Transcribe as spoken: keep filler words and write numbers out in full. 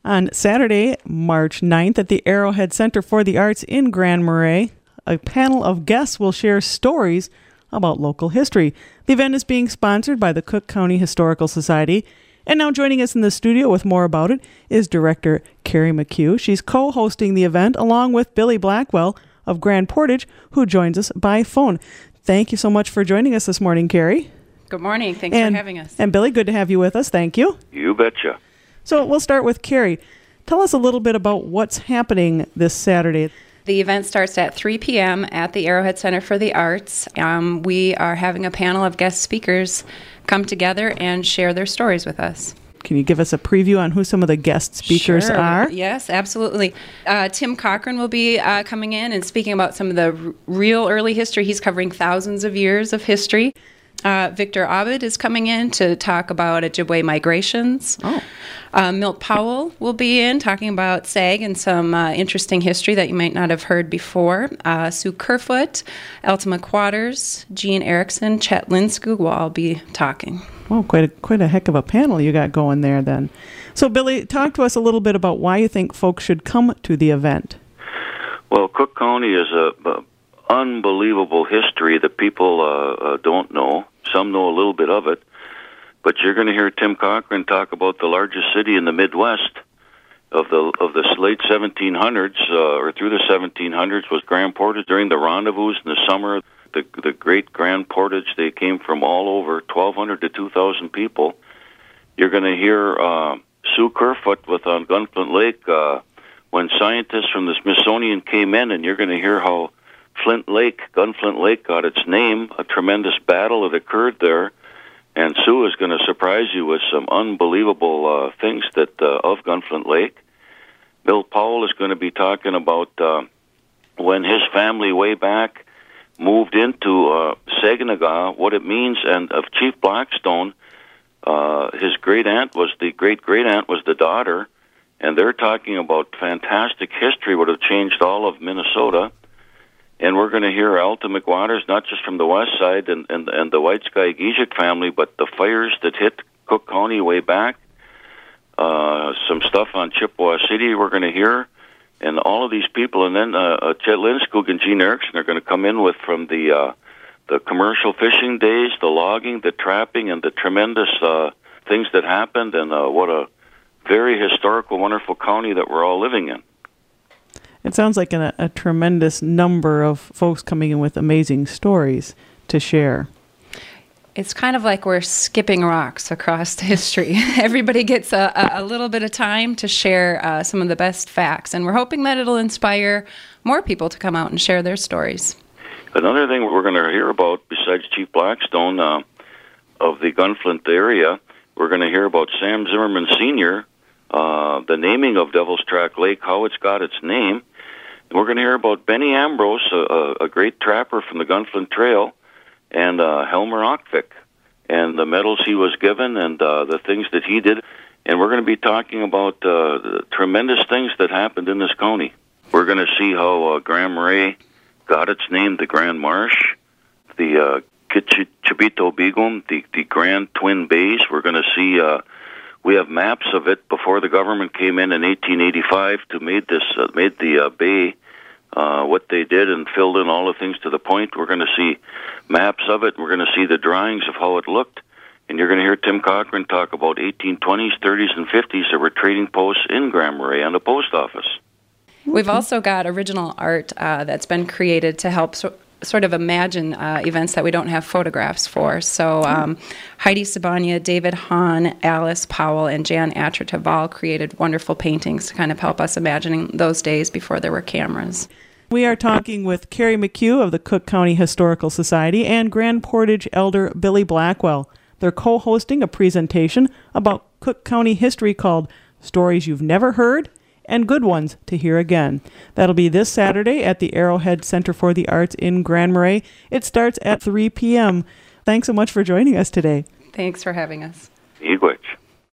On Saturday, March ninth, at the Arrowhead Center for the Arts in Grand Marais, a panel of guests will share stories about local history. The event is being sponsored by the Cook County Historical Society. And now joining us in the studio with more about it is Director Carrie McHugh. She's co-hosting the event along with Billy Blackwell of Grand Portage, who joins us by phone. Thank you so much for joining us this morning, Carrie. Good morning. Thanks and, for having us. And Billy, good to have you with us. Thank you. You betcha. So we'll start with Carrie. Tell us a little bit about what's happening this Saturday. The event starts at three p.m. at the Arrowhead Center for the Arts. Um, we are having a panel of guest speakers come together and share their stories with us. Can you give us a preview on who some of the guest speakers sure. are? Yes, absolutely. Uh, Tim Cochran will be uh, coming in and speaking about some of the r- real early history. He's covering thousands of years of history. Uh, Victor Abed is coming in to talk about Ojibwe migrations. Oh. Uh, Milt Powell will be in talking about S A G and some uh, interesting history that you might not have heard before. Uh, Sue Kerfoot, Elta McWatters, Jean Erickson, Chet Linsku will all be talking. Oh, quite a, quite a heck of a panel you got going there then. So, Billy, talk to us a little bit about why you think folks should come to the event. Well, Cook County is a, a unbelievable history that people uh, uh, don't know. Some know a little bit of it. But you're going to hear Tim Cochran talk about the largest city in the Midwest of the of the late seventeen hundreds uh, or through the seventeen hundreds was Grand Portage. During the rendezvous in the summer, the the great Grand Portage, they came from all over, twelve hundred to two thousand people. You're going to hear uh, Sue Kerfoot with on Gunflint Lake uh, when scientists from the Smithsonian came in, and you're going to hear how Flint Lake, Gunflint Lake, got its name, a tremendous battle that occurred there. And Sue is going to surprise you with some unbelievable uh, things that uh, of Gunflint Lake. Bill Powell is going to be talking about uh, when his family way back moved into uh, Saginaw, what it means, and of Chief Blackstone. Uh, his great aunt was the great great aunt was the daughter, and they're talking about fantastic history would have changed all of Minnesota. And we're going to hear Elta McWatters, not just from the west side and, and, and the White Sky Gizik family, but the fires that hit Cook County way back. Uh, some stuff on Chippewa City we're going to hear. And all of these people, and then uh, uh, Chet Linskog and Jean Erickson are going to come in with from the uh, the commercial fishing days, the logging, the trapping, and the tremendous uh, things that happened, and uh, what a very historical, wonderful county that we're all living in. It sounds like a, a tremendous number of folks coming in with amazing stories to share. It's kind of like we're skipping rocks across history. Everybody gets a, a little bit of time to share uh, some of the best facts, and we're hoping that it'll inspire more people to come out and share their stories. Another thing we're going to hear about, besides Chief Blackstone uh, of the Gunflint area, we're going to hear about Sam Zimmerman Senior, uh, the naming of Devil's Track Lake, how it's got its name. We're going to hear about Benny Ambrose, a, a great trapper from the Gunflint Trail, and uh, Helmer Ockvik, and the medals he was given and uh, the things that he did. And we're going to be talking about uh, the tremendous things that happened in this county. We're going to see how uh, Grand Marais got its name, the Grand Marsh, the uh, Chibito Bigum, the, the Grand Twin Bays. We're going to see... Uh, We have maps of it before the government came in in eighteen eighty-five to made this uh, made the uh, bay uh, what they did and filled in all the things to the point. We're going to see maps of it. We're going to see the drawings of how it looked, and you're going to hear Tim Cochran talk about eighteen twenties, thirties, and fifties that were trading posts in Grand Marais and the post office. We've also got original art uh, that's been created to help so- sort of imagine uh, events that we don't have photographs for. So um, Heidi Sabania, David Hahn, Alice Powell, and Jan Atchert have all created wonderful paintings to kind of help us imagining those days before there were cameras. We are talking with Carrie McHugh of the Cook County Historical Society and Grand Portage Elder Billy Blackwell. They're co-hosting a presentation about Cook County history called Stories You've Never Heard and Good Ones to Hear Again. That'll be this Saturday at the Arrowhead Center for the Arts in Grand Marais. It starts at three p.m. Thanks so much for joining us today. Thanks for having us. Miigwech.